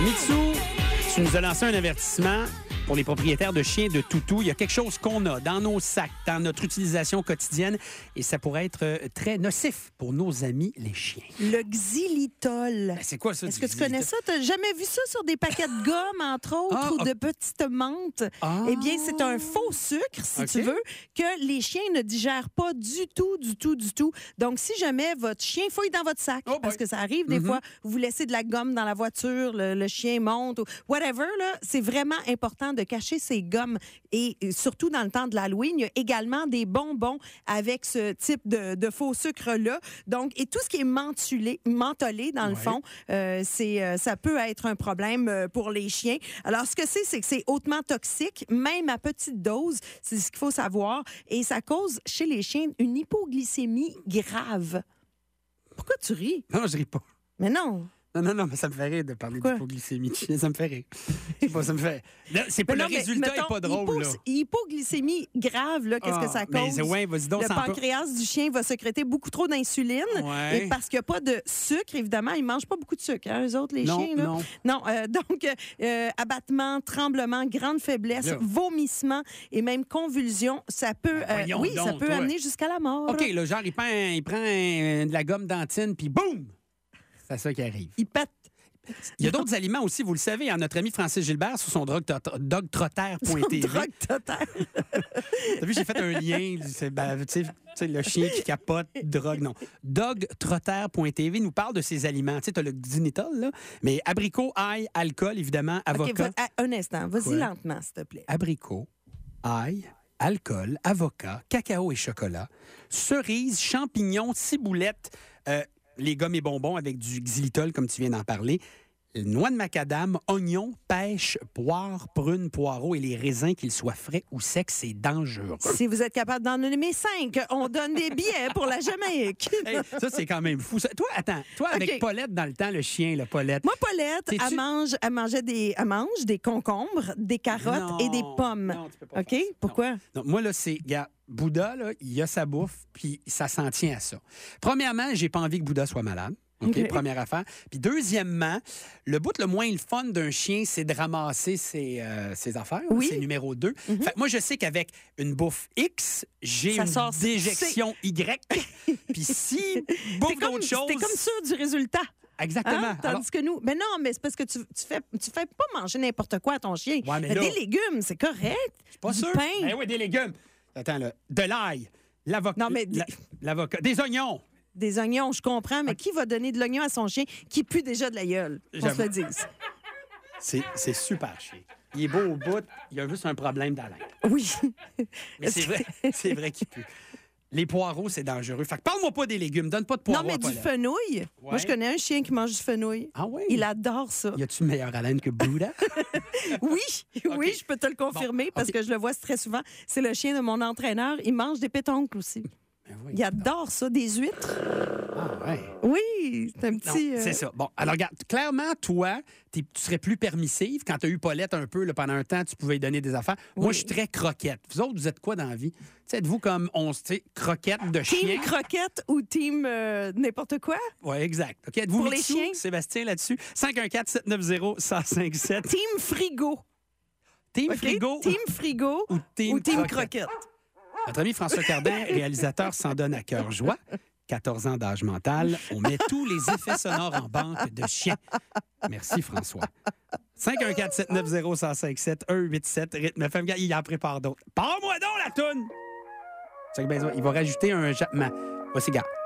Mitsu, tu nous as lancé un avertissement pour les propriétaires de chiens de toutou. Il y a quelque chose qu'on a dans nos sacs, dans notre utilisation quotidienne, et ça pourrait être très nocif pour nos amis les chiens. Le xylitol. Ben, c'est quoi ça? Est-ce que tu connais ça? Tu n'as jamais vu ça sur des paquets de gomme, entre autres, ou de petites menthes? Eh bien, c'est un faux sucre, si tu veux, que les chiens ne digèrent pas du tout. Donc, si jamais votre chien fouille dans votre sac, parce que ça arrive des fois, vous laissez de la gomme dans la voiture, le chien monte, ou whatever, là, c'est vraiment important de cacher ses gommes. Et surtout dans le temps de l'Halloween, il y a également des bonbons avec ce type de faux sucre-là. Donc, et tout ce qui est mentholé, dans le fond, ça peut être un problème pour les chiens. Alors, ce que c'est que c'est hautement toxique, même à petite dose, c'est ce qu'il faut savoir. Et ça cause, chez les chiens, une hypoglycémie grave. Pourquoi tu ris? Non, je ris pas. Mais non. Non, mais ça me fait rire de parler d'hypoglycémie. Ça me fait rire. Ça me fait... Là, c'est pas, le résultat n'est pas drôle. Hypoglycémie grave, là, qu'est-ce que ça cause? Vas-y donc, le pancréas du chien va sécréter beaucoup trop d'insuline. Et parce qu'il n'y a pas de sucre, évidemment, ils ne mangent pas beaucoup de sucre, hein, eux autres, les chiens. Là. Non. Donc, abattement, tremblement, grande faiblesse, vomissement et même convulsion, ça peut, ça peut amener jusqu'à la mort. OK, là, genre, il prend de la gomme dentine, puis boum! C'est ça qui arrive. Il pète. Il y a d'autres aliments aussi, vous le savez, hein, notre ami Francis Gilbert sur son dogtrotter.tv. Dogtrotter. T'as vu, j'ai fait un lien. Tu sais, le chien qui capote, drogue, non. Dogtrotter.tv nous parle de ces aliments. Tu sais, t'as le xylitol, là, mais abricot, ail, alcool, évidemment, avocat. OK, un instant. Vas-y lentement, s'il te plaît. Abricot, ail, alcool, avocat, cacao et chocolat, cerises, champignons, ciboulette, les gommes et bonbons avec du xylitol, comme tu viens d'en parler, noix de macadam, oignons, pêche, poire, prune, poireaux et les raisins, qu'ils soient frais ou secs, c'est dangereux. Si vous êtes capable d'en nommer 5, on donne des billets pour la Jamaïque. Hey, ça, c'est quand même fou. Toi, avec Paulette dans le temps, le chien, Paulette. Moi, Paulette, elle mange des concombres, des carottes et des pommes. Non, tu peux pas OK? faire ça. Pourquoi? Non, moi, là, c'est... Bouddha, là, il a sa bouffe, puis ça s'en tient à ça. Premièrement, j'ai pas envie que Bouddha soit malade. OK, première affaire. Puis deuxièmement, le bout le moins le fun d'un chien, c'est de ramasser ses affaires. Oui. C'est numéro 2. Fait que moi, je sais qu'avec une bouffe X, j'ai une déjection Y. Puis si bouffe d'autres choses... T'es comme sûr du résultat. Exactement. Hein? Tandis que nous... Mais non, mais c'est parce que tu fais pas manger n'importe quoi à ton chien. Ouais, mais des légumes, c'est correct. Je suis pas sûr. Pain. Ben oui, des légumes. Attends, là. De l'ail, l'avocat. Non, mais l'avocat. Des oignons. Des oignons, je comprends, mais qui va donner de l'oignon à son chien qui pue déjà de la gueule? On se le dise. C'est super chien. Il est beau au bout, il a juste un problème d'haleine. Oui. Mais c'est vrai qu'il pue. Les poireaux, c'est dangereux. Fait que parle-moi pas des légumes, donne pas de poireaux. Non, mais du fenouil. Ouais. Moi, je connais un chien qui mange du fenouil. Ah oui? Il adore ça. Y a-tu meilleure haleine que Bouddha? Oui, je peux te le confirmer parce que je le vois très souvent. C'est le chien de mon entraîneur. Il mange des pétoncles aussi. Ben oui, il adore ça, des huîtres. Ah ouais. Oui, c'est un petit... C'est ça. Bon, alors regarde, clairement, toi, tu serais plus permissive. Quand tu as eu Paulette un peu, là, pendant un temps, tu pouvais lui donner des affaires. Oui. Moi, je suis très croquette. Vous autres, vous êtes quoi dans la vie? Êtes-vous comme croquette de chien? Team croquette ou team n'importe quoi? Oui, exact. Okay. Êtes-vous pour les chiens? Sébastien, là-dessus? 514-790-1057. Team frigo. Team frigo? Team frigo ou team croquette. Notre ami François Cardin, réalisateur, s'en donne à cœur joie. 14 ans d'âge mental. On met tous les effets sonores en banque de chiens. Merci, François. 514-790-1057, 187, rythme FM. Il en prépare d'autres. Parle-moi donc, la toune! Il va rajouter un jappement. Voici, gars.